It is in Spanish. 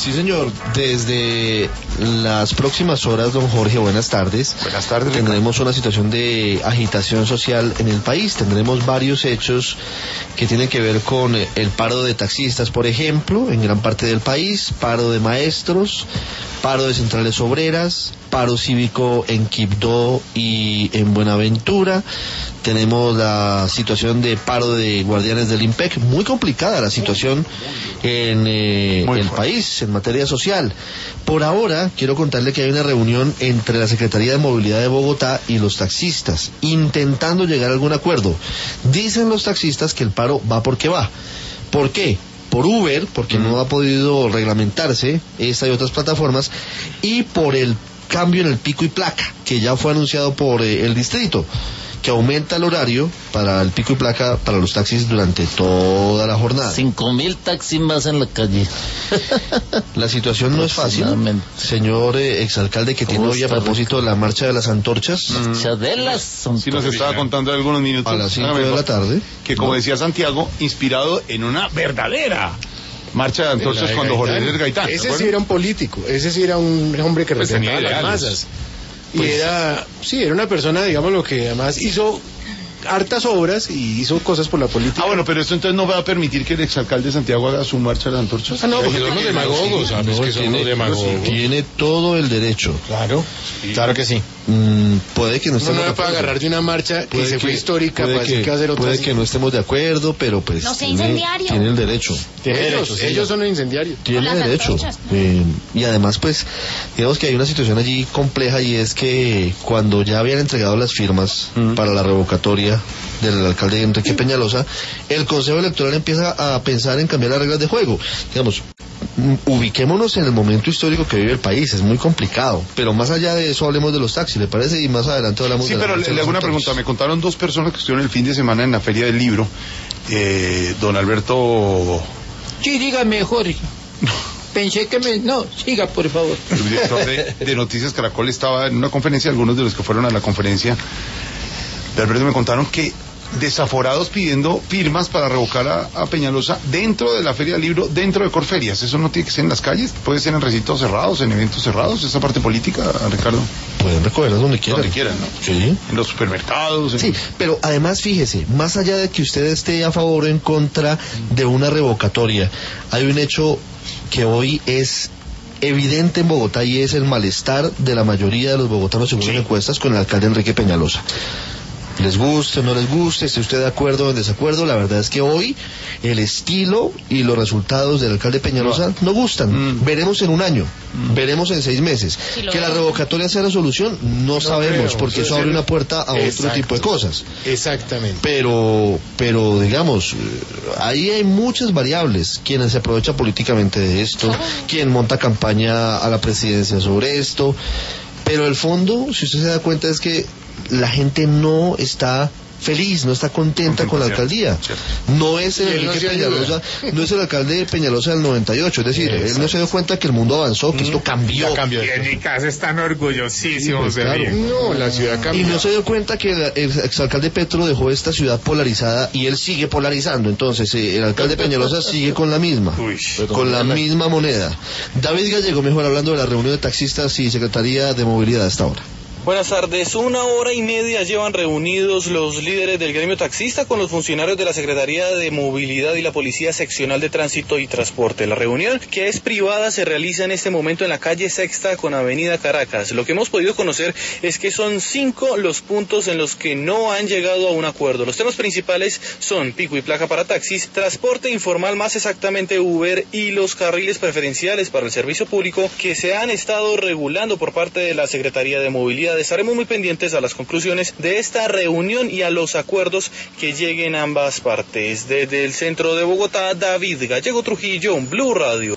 Sí, señor. Desde las próximas horas, don Jorge, buenas tardes. Buenas tardes. Tendremos una situación de agitación social en el país. Tendremos varios hechos que tienen que ver con el paro de taxistas, por ejemplo, en gran parte del país, paro de maestros, paro de centrales obreras, paro cívico en Quibdó y en Buenaventura. Tenemos la situación de paro de guardianes del IMPEC, muy complicada la situación en el país en materia social. Por ahora, quiero contarle que hay una reunión entre la Secretaría de Movilidad de Bogotá y los taxistas, intentando llegar a algún acuerdo. Dicen los taxistas que el paro va porque va. ¿Por qué? Por Uber, porque no ha podido reglamentarse, esta y otras plataformas, y por el cambio en el pico y placa, que ya fue anunciado por el distrito, que aumenta el horario para el pico y placa para los taxis durante toda la jornada. 5.000 taxis más en la calle. La situación no es fácil, señor exalcalde, que tiene hoy a propósito de la marcha de las antorchas. Sí, nos estaba contando hace algunos minutos. A las 5 de la tarde. Que como decía Santiago, inspirado en una verdadera marcha de antorchas cuando Jorge Eliezer Gaitán. Ese sí era un político, ese sí era un hombre que representaba a las masas. Y era una persona, digamos, lo que además hizo hartas obras y hizo cosas por la política. Ah, bueno, pero esto entonces no va a permitir que el exalcalde de Santiago haga su marcha de las antorchas. Ah, no, porque son los demagogos, ¿sabes? Que son los demagogos. Tiene todo el derecho. Claro, claro que sí. Puede que no estemos de acuerdo. No puede agarrar de una marcha que se fue histórica para decir que va a hacer otra. Puede que no estemos de acuerdo, pero pues no sea incendiario. Tiene el derecho. Ellos son los incendiarios. Tiene derecho. Y además, pues, digamos que hay una situación allí compleja, y es que cuando ya habían entregado las firmas para la revocatoria del alcalde Enrique Peñalosa, el Consejo Electoral empieza a pensar en cambiar las reglas de juego. Digamos, ubiquémonos en el momento histórico que vive el país, es muy complicado, pero más allá de eso hablemos de los taxis, ¿le parece? Y más adelante hablamos de pero le hago una pregunta. Me contaron dos personas que estuvieron el fin de semana en la Feria del Libro, don Alberto... Sí, dígame, Jorge. Pensé que No, siga, por favor. El director de Noticias Caracol estaba en una conferencia, algunos de los que fueron a la conferencia de Alberto me contaron que desaforados pidiendo firmas para revocar a Peñalosa dentro de la Feria del Libro, dentro de Corferias. Eso no tiene que ser en las calles, puede ser en recintos cerrados, en eventos cerrados, esa parte política, Ricardo. Pueden recogerlas donde quieran. Donde quieran, ¿no? Sí. En los supermercados. Sí, pero además fíjese, más allá de que usted esté a favor o en contra de una revocatoria, hay un hecho que hoy es evidente en Bogotá, y es el malestar de la mayoría de los bogotanos, según encuestas, con el alcalde Enrique Peñalosa. Les guste o no les guste, esté usted de acuerdo o en desacuerdo, la verdad es que hoy el estilo y los resultados del alcalde Peñalosa no gustan. Veremos en un año, veremos en 6 meses. Que la revocatoria sea la solución, no sabemos, porque eso abre una puerta a otro tipo de cosas. Exactamente. Pero digamos, ahí hay muchas variables. Quien se aprovecha políticamente de esto, quien monta campaña a la presidencia sobre esto. Pero el fondo, si usted se da cuenta, es que la gente no está feliz, no está contenta con la alcaldía. No es el Enrique Peñalosa, no es el alcalde de Peñalosa del 98, es decir, él no se dio cuenta que el mundo avanzó, que esto cambió. Y en mi casa están orgullosísimos de mí. No, la ciudad cambió. Y no se dio cuenta que el exalcalde Petro dejó esta ciudad polarizada, y él sigue polarizando. Entonces el alcalde Peñalosa sigue con la misma, con la misma moneda. David Gallego, mejor, hablando de la reunión de taxistas y Secretaría de Movilidad hasta ahora. Buenas tardes. 1 hora y media llevan reunidos los líderes del gremio taxista con los funcionarios de la Secretaría de Movilidad y la Policía Seccional de Tránsito y Transporte. La reunión, que es privada, se realiza en este momento en la calle Sexta con Avenida Caracas. Lo que hemos podido conocer es que son 5 los puntos en los que no han llegado a un acuerdo. Los temas principales son pico y placa para taxis, transporte informal, más exactamente Uber, y los carriles preferenciales para el servicio público que se han estado regulando por parte de la Secretaría de Movilidad. Estaremos muy pendientes a las conclusiones de esta reunión y a los acuerdos que lleguen ambas partes. Desde el centro de Bogotá, David Gallego Trujillo, Blue Radio.